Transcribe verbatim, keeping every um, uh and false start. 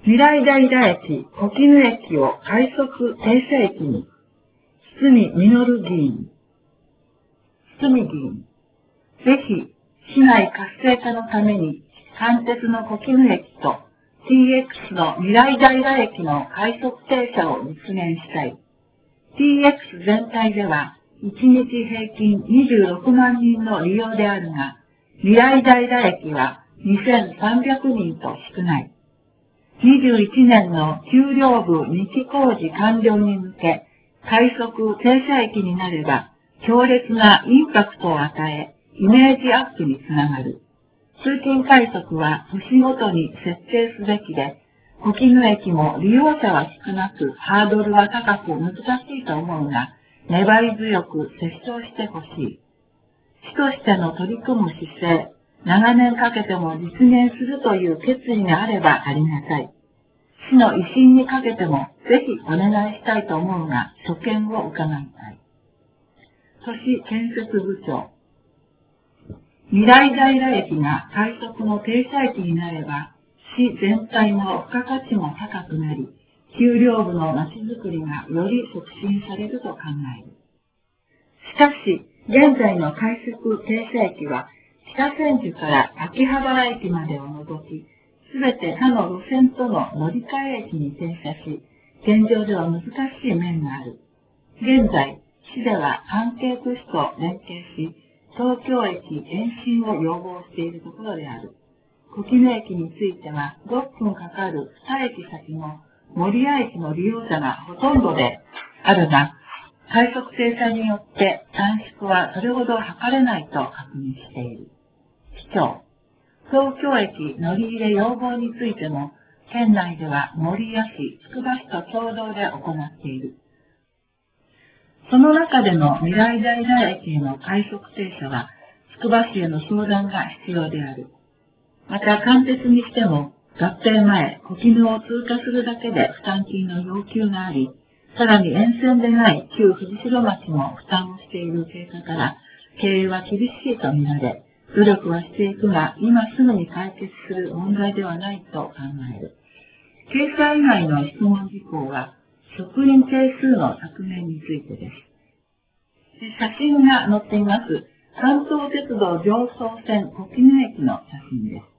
未来平駅、小絹駅を快速停車駅に、堤実議員。堤議員。ぜひ、市内活性化のために、関鉄の小絹駅と ティーエックス の未来平駅の快速停車を実現したい。ティーエックス 全体では、いちにち平均にじゅうろくまんにんの利用であるが、未来平駅はにせんさんびゃくにんと少ない。にじゅういちねんの丘陵部にき工事完了に向け、快速停車駅になれば、強烈なインパクトを与え、イメージアップにつながる。通勤快速は年ごとに設定すべきで、小絹駅も利用者は少なく、ハードルは高く難しいと思うが、粘り強く接触してほしい。市としての取り組む姿勢、長年かけても実現するという決意があればありがたい。市の威信にかけてもぜひお願いしたいと思うが、所見を伺いたい。都市建設部長。未来平駅が快速の停車駅になれば、市全体の付加価値も高くなり、丘陵部の街づくりがより促進されると考える。しかし、現在の快速停車駅は、北千住から秋葉原駅までを除き、すべて他の路線との乗り換え駅に停車し、現状では難しい面がある。現在、市では関係区市と連携し、東京駅延伸を要望しているところである。小絹駅についてはろっぷんかかるに駅先の守谷駅の利用者がほとんどであるが、快速停車によって短縮はそれほど図れないと確認している。市長、東京駅乗り入れ要望についても、県内では守谷市、つくば市と共同で行っている。その中での未来平駅への快速停車は、つくば市への相談が必要である。また、関鉄にしても、合併前、小絹を通過するだけで負担金の要求があり、さらに沿線でない旧藤代町も負担をしている経過から、経営は厳しいとみられ、努力はしていくが、今すぐに解決する問題ではないと考える。掲載以外の質問事項は、職員定数の削減についてです。写真が載っています。関東鉄道常総線小絹駅の写真です。